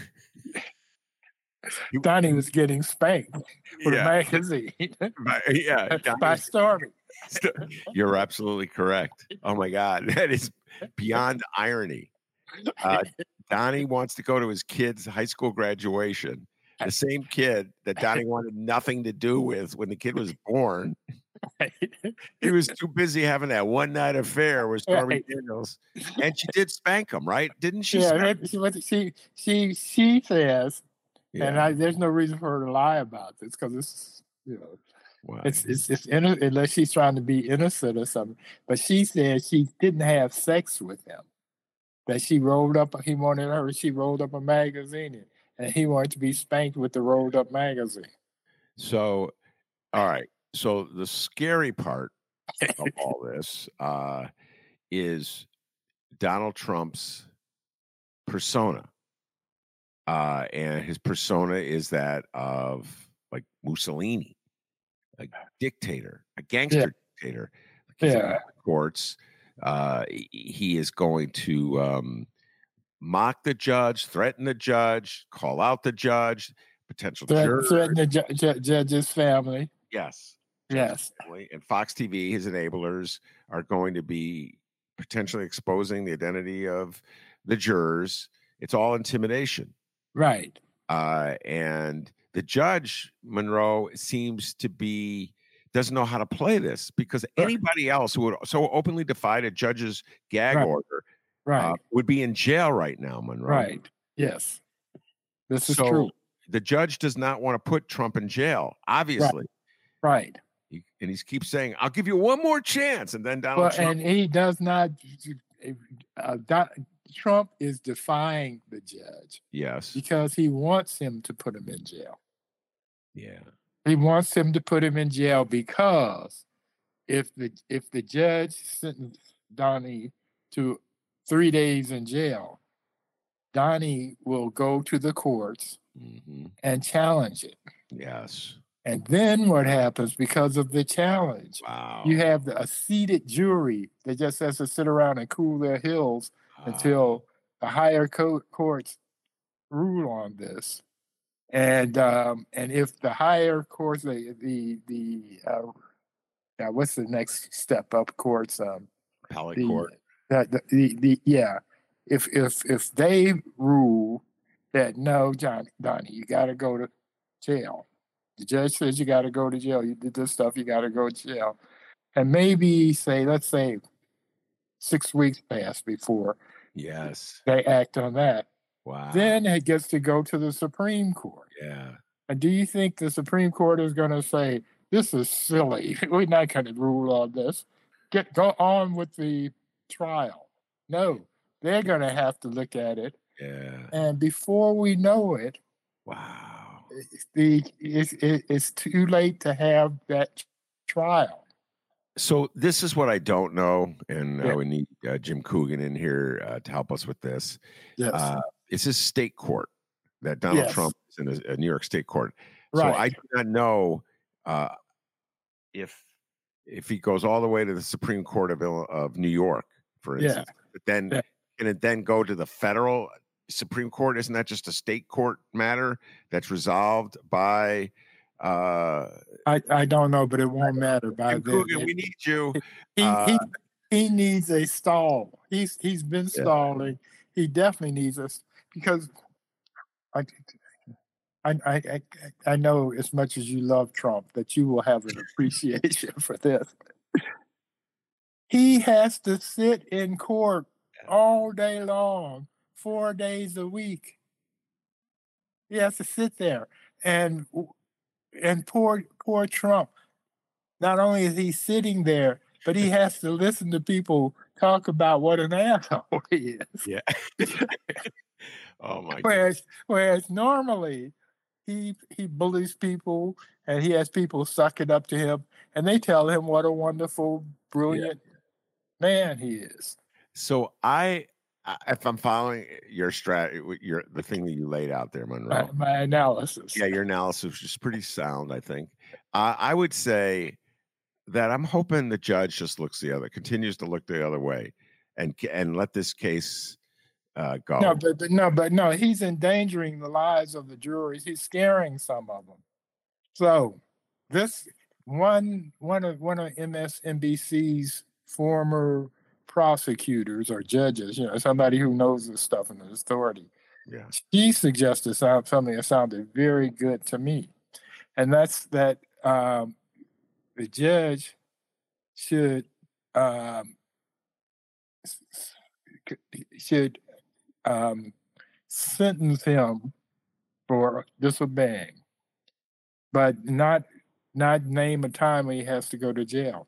Donnie was getting spanked with a magazine. By Stormy. You're absolutely correct. Oh my God, that is beyond irony. Donnie wants to go to his kid's high school graduation. The same kid that Donnie wanted nothing to do with when the kid was born. He was too busy having that one night affair with Stormy Daniels, and she did spank him, right? Didn't she? Yeah, she says, and there's no reason for her to lie about this because it's it's unless she's trying to be innocent or something. But she said she didn't have sex with him. That she rolled up a magazine and he wanted to be spanked with the rolled up magazine. So, all right. So the scary part of all this is Donald Trump's persona. And his persona is that of like Mussolini, a dictator, a gangster dictator. Courts. He is going to mock the judge, threaten the judge, call out the judge, potential jurors. Threaten the judge's family. Yes. Family. And Fox TV, his enablers, are going to be potentially exposing the identity of the jurors. It's all intimidation. Right. And the judge, Monroe, seems to doesn't know how to play this, because anybody else who would so openly defy a judge's gag order would be in jail right now, Monroe. Right. Yes. This is true. The judge does not want to put Trump in jail, obviously. Right. He keeps saying, "I'll give you one more chance," and then Donald Trump. And he does not. Trump is defying the judge. Yes. Because he wants him to put him in jail. Yeah. He wants him to put him in jail because if the judge sentenced Donnie to 3 days in jail, Donnie will go to the courts and challenge it. Yes. And then what happens because of the challenge? Wow. You have a seated jury that just has to sit around and cool their heels until the higher courts rule on this. And if the higher courts, what's the next step up courts? Appellate court. If they rule that no, Donnie, you got to go to jail. The judge says you got to go to jail. You did this stuff, you got to go to jail. And maybe let's say 6 weeks pass before they act on that. Wow. Then it gets to go to the Supreme Court. Yeah. And do you think the Supreme Court is going to say, this is silly, we're not going to rule on this, go on with the trial? No, they're going to have to look at it. Yeah. And before we know it, wow, it's too late to have that trial. So this is what I don't know, and we need Jim Coogan in here to help us with this. Yes. It's a state court that Donald Trump is in a New York state court. So I do not know if he goes all the way to the Supreme Court of New York, for instance. But then can it then go to the federal Supreme Court? Isn't that just a state court matter that's resolved by? I don't know, but it won't matter by then. Coogan, we need you. He needs a stall. He's been stalling. He definitely needs us, because I know as much as you love Trump that you will have an appreciation for this. He has to sit in court all day long, 4 days a week. He has to sit there, and poor Trump. Not only is he sitting there, but he has to listen to people talk about what an asshole he is. Yeah. Oh my God. Whereas normally he bullies people and he has people suck it up to him, and they tell him what a wonderful, brilliant man he is. So if I'm following your strategy, the thing that you laid out there, Monroe, my analysis. Yeah, your analysis is pretty sound, I think. I would say that I'm hoping the judge just continues to look the other way, and let this case go. No, he's endangering the lives of the juries. He's scaring some of them. So this one of MSNBC's former prosecutors or judges, somebody who knows this stuff and the authority. Yeah. She suggested something that sounded very good to me. And that's that the judge should sentence him for disobeying, but not name a time when he has to go to jail.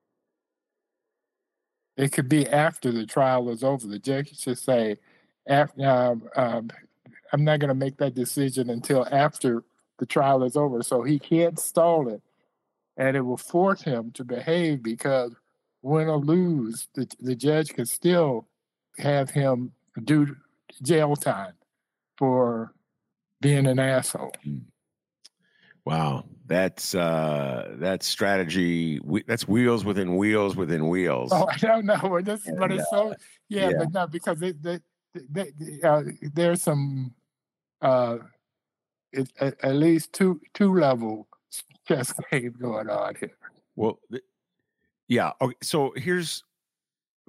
It could be after the trial is over. The judge should say, I'm not going to make that decision until after the trial is over. So he can't stall it. And it will force him to behave, because win or lose, the judge can still have him do jail time for being an asshole. Wow. That's strategy. That's wheels within wheels within wheels. Oh, I don't know. But it's so, but no, because there's some, at least two level chess game going on here. Well, yeah. Okay. So here's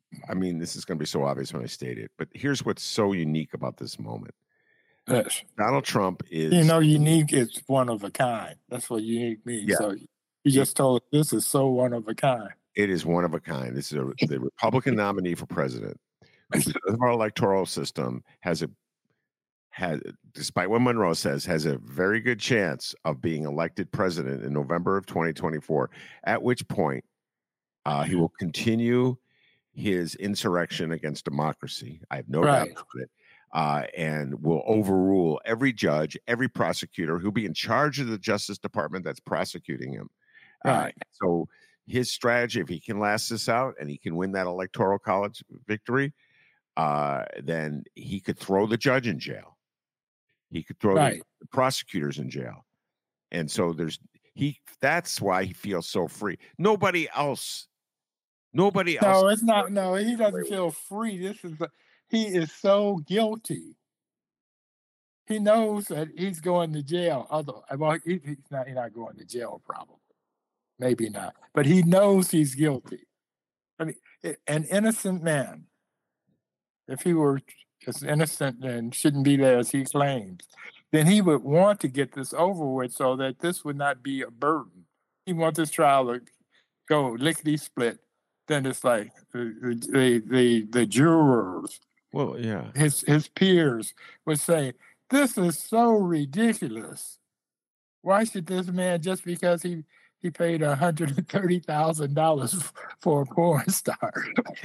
I mean, this is going to be so obvious when I state it, but here's what's so unique about this moment. Yes. Donald Trump is... unique is one of a kind. That's what unique means. Yeah. So you just told us this is so one of a kind. It is one of a kind. This is the Republican nominee for president, who, because of our electoral system, has, despite what Monroe says, has a very good chance of being elected president in November of 2024, at which point he will continue his insurrection against democracy. I have no doubt about it. And will overrule every judge, every prosecutor who'll be in charge of the Justice Department that's prosecuting him. Right. So his strategy, if he can last this out and he can win that electoral college victory, then he could throw the judge in jail. He could throw the prosecutors in jail. And so that's why he feels so free. Nobody else. No, it's not. No, he doesn't feel free. He is so guilty. He knows that he's going to jail. He's not going to jail, probably. Maybe not. But he knows he's guilty. I mean, an innocent man, if he were as innocent and shouldn't be there as he claims, then he would want to get this over with so that this would not be a burden. He wants this trial to go lickety-split. Then it's like the jurors, his peers would say, "This is so ridiculous. Why should this man, just because he paid $130,000 for a porn star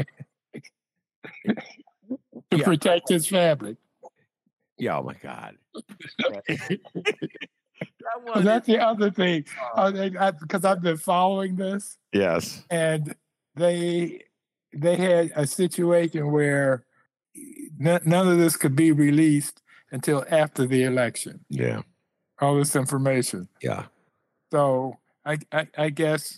to protect his family?" Yeah, oh my God. That's the other thing, because I've been following this. Yes, and they had a situation where none of this could be released until after the election. Yeah, all this information. Yeah. So I guess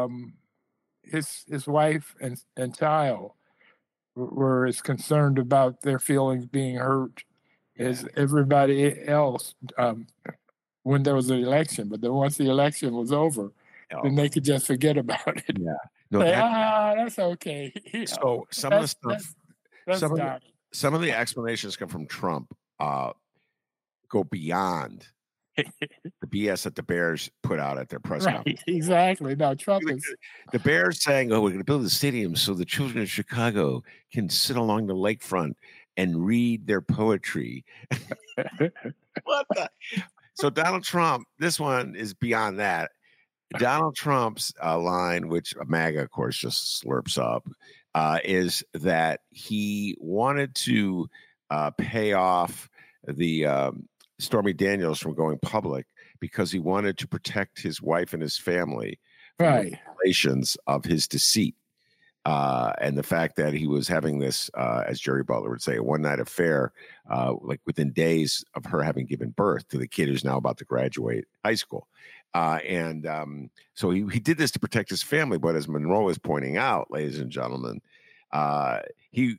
his wife and child were as concerned about their feelings being hurt as everybody else when there was an election. But then once the election was over, then they could just forget about it. Yeah. No, that's okay. So some of the stuff, some of the explanations come from Trump, go beyond the BS that the Bears put out at their press conference. Exactly. No, Trump is... The Bears saying, "Oh, we're going to build a stadium so the children of Chicago can sit along the lakefront and read their poetry." What the? So Donald Trump, this one is beyond that. Donald Trump's line, which MAGA, of course, just slurps up, is that he wanted to pay off the Stormy Daniels from going public because he wanted to protect his wife and his family from the relations of his deceit. And the fact that he was having this, as Jerry Butler would say, a one-night affair, like within days of her having given birth to the kid who's now about to graduate high school. So he did this to protect his family. But as Monroe is pointing out, ladies and gentlemen, he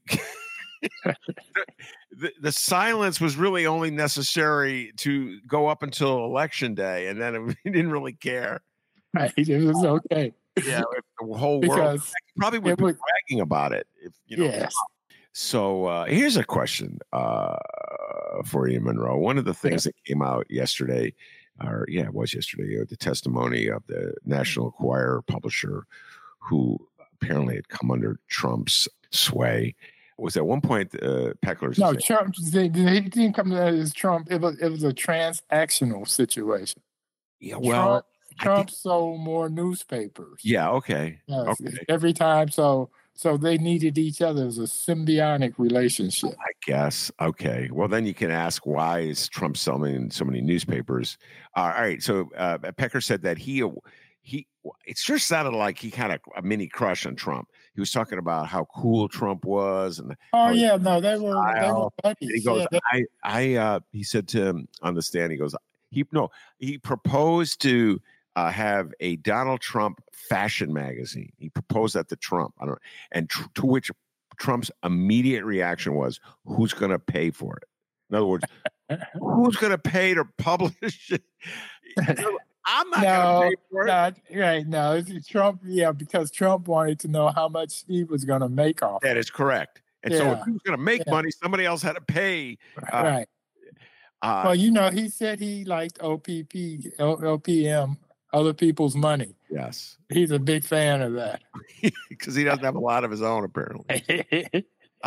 the silence was really only necessary to go up until election day, and then he didn't really care. Right, it was okay. Yeah, the whole world probably would be bragging about it. If you know. Yes. So here's a question for you, Monroe. One of the things that came out yesterday, it was yesterday, the testimony of the National Enquirer publisher, who apparently had come under Trump's sway, was at one point Peckler's. No, Trump. He didn't come as Trump. It was a transactional situation. Yeah, well. Trump sold more newspapers. Yeah, okay. Every time, so they needed each other. It was a symbiotic relationship. I guess. Okay. Well, then you can ask, why is Trump selling so many newspapers? All right. So Pecker said that it sure sounded like he had a mini crush on Trump. He was talking about how cool Trump was, and they were buddies. He goes, he said to him on the stand, he goes, he proposed to have a Donald Trump fashion magazine. He proposed that to Trump. To which Trump's immediate reaction was, "Who's going to pay for it?" In other words, who's going to pay to publish it? I'm not going to pay for it. Right. No, it's Trump. Yeah, because Trump wanted to know how much he was going to make off. That is correct. And so if he was going to make money, somebody else had to pay. Right. Well, he said he liked LPM, other people's money. Yes. He's a big fan of that. Because he doesn't have a lot of his own, apparently.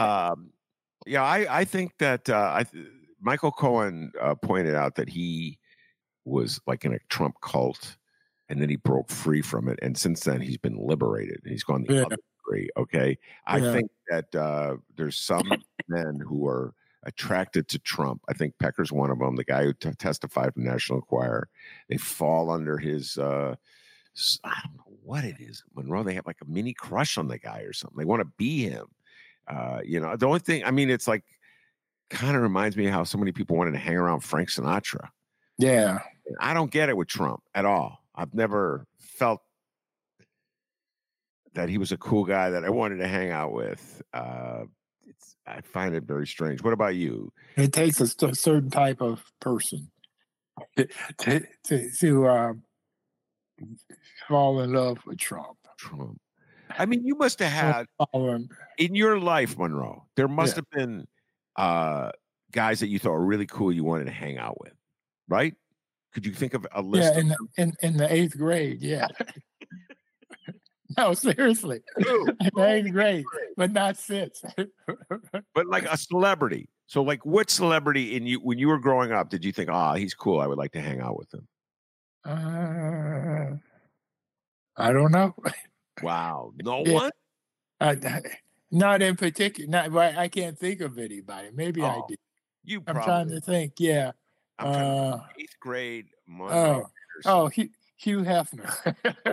I think that Michael Cohen pointed out that he was like in a Trump cult, and then he broke free from it. And since then, he's been liberated. He's gone the other way. Okay. I think that there's some men who are attracted to Trump. I think Pecker's one of them, the guy who testified from National Enquirer. They fall under his, I don't know what it is, Monroe. They have like a mini crush on the guy or something. They want to be him. The only thing, I mean, it's like, kind of reminds me of how so many people wanted to hang around Frank Sinatra. Yeah. I don't get it with Trump at all. I've never felt that he was a cool guy that I wanted to hang out with. I find it very strange. What about you? It takes a certain type of person to fall in love with Trump. I mean, you must have had in your life, Monroe, there must have been guys that you thought were really cool you wanted to hang out with, right? Could you think of a list? Yeah, in the 8th grade, yeah. No, seriously. In the 8th grade, but not since. But like a celebrity. So like what celebrity when you were growing up did you think, he's cool, I would like to hang out with him? I don't know. Wow. No one? Not in particular. I can't think of anybody. Maybe I did. I'm trying to think. Yeah. I'm trying to think. 8th grade. Hugh Hefner.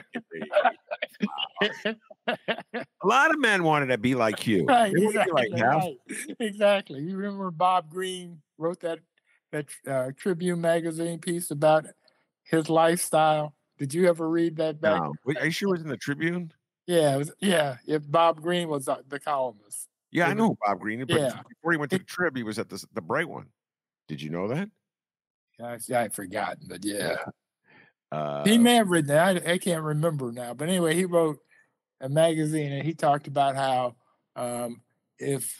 A lot of men wanted to be like Hugh. Right, exactly. You remember Bob Greene wrote that Tribune magazine piece about his lifestyle? Did you ever read that back? No. Are you sure it was in the Tribune? Yeah, Bob Greene was the columnist. Yeah, I know Bob Greene. But before he went to the Trib, he was at the Bright One. Did you know that? I'd forgotten, but yeah. He may have written that. I can't remember now. But anyway, he wrote a magazine, and he talked about how if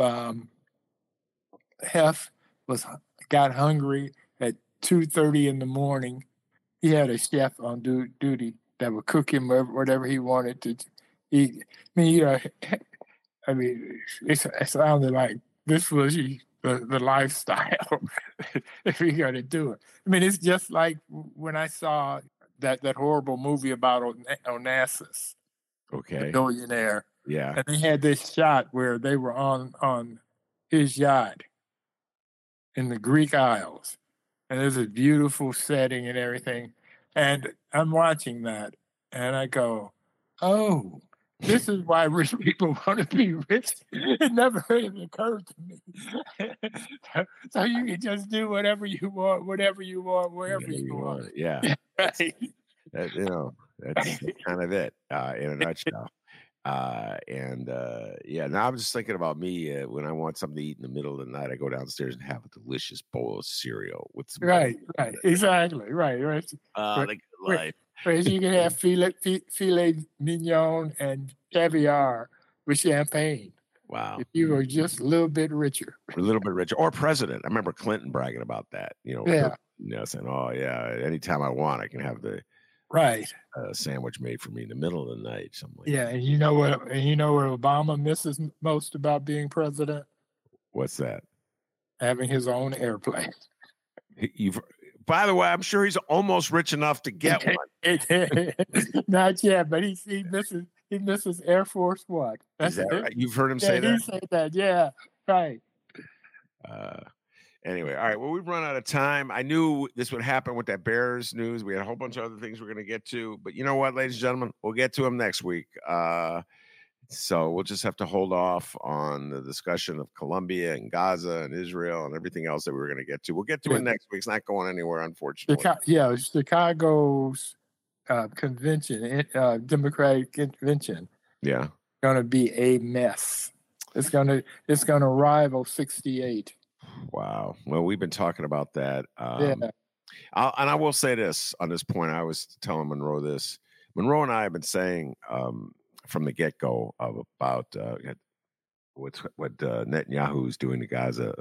Hef got hungry at 2:30 in the morning, he had a chef on duty that would cook him whatever he wanted to eat. I mean, it sounded like this was the lifestyle if you're going to do it. I mean, it's just like when I saw that horrible movie about Onassis, the billionaire. Yeah. And they had this shot where they were on his yacht in the Greek Isles. And there's a beautiful setting and everything. And I'm watching that, and I go, oh, this is why rich people want to be rich. It never even occurred to me. So you can just do whatever you want, wherever you want. Yeah. That's kind of it in a nutshell. Now I'm just thinking about me when I want something to eat in the middle of the night. I go downstairs and have a delicious bowl of cereal with some exactly right. The good life. Whereas you can have filet mignon and caviar with champagne. Wow. If you were just a little bit richer. Or president. I remember Clinton bragging about that. Saying, anytime I want, I can have the sandwich made for me in the middle of the night. Something like that. And you know what Obama misses most about being president? What's that? Having his own airplane. By the way, I'm sure he's almost rich enough to get one. Not yet, but he misses Air Force One. Is that right? You've heard him say that? He said that, yeah, right. Anyway, all right. Well, we've run out of time. I knew this would happen with that Bears news. We had a whole bunch of other things we're going to get to. But you know what, ladies and gentlemen? We'll get to them next week. So we'll just have to hold off on the discussion of Colombia and Gaza and Israel and everything else that we were going to get to. We'll get to it next week. It's not going anywhere, unfortunately. Chicago's convention, Democratic convention. Yeah, going to be a mess. It's going to rival 68. Wow. Well, we've been talking about that. I will say this on this point. I was telling Monroe this. Monroe and I have been saying from the get-go about what Netanyahu's doing to Gaza.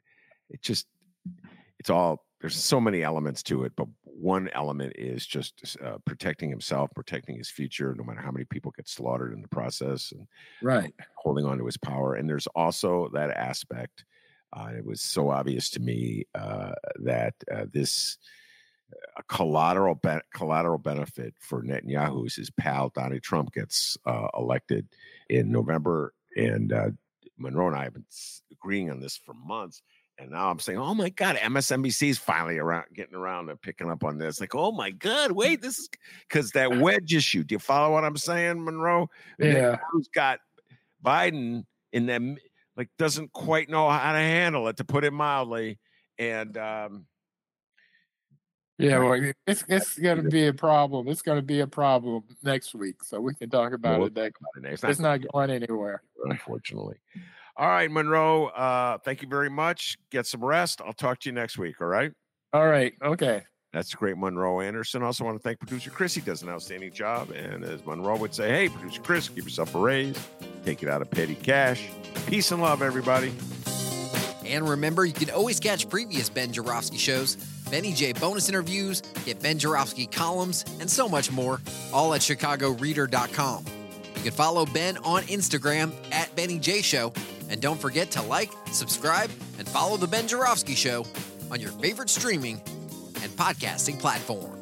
It's all, there's so many elements to it, but one element is just protecting himself, protecting his future, no matter how many people get slaughtered in the process, and holding on to his power. And there's also that aspect. It was so obvious to me that this collateral benefit for Netanyahu is his pal Donald Trump gets elected in November, and Monroe and I have been agreeing on this for months. And now I'm saying, oh my God, MSNBC is finally getting around to picking up on this. Like, oh my God, wait, this is because that wedge issue. Do you follow what I'm saying, Monroe? Yeah. Who's got Biden in them, like, doesn't quite know how to handle it, to put it mildly. And well, it's going to be a problem. It's going to be a problem next week, so we can talk about it next. It's not going anywhere, unfortunately. All right, Monroe, thank you very much. Get some rest. I'll talk to you next week, all right? All right, okay. That's great, Monroe Anderson. Also want to thank producer Chris. He does an outstanding job. And as Monroe would say, hey, producer Chris, give yourself a raise. Take it out of petty cash. Peace and love, everybody. And remember, you can always catch previous Ben Joravsky shows, Benny J bonus interviews, get Ben Joravsky columns, and so much more, all at chicagoreader.com. You can follow Ben on Instagram at Benny J Show. And don't forget to like, subscribe, and follow The Ben Joravsky Show on your favorite streaming and podcasting platform.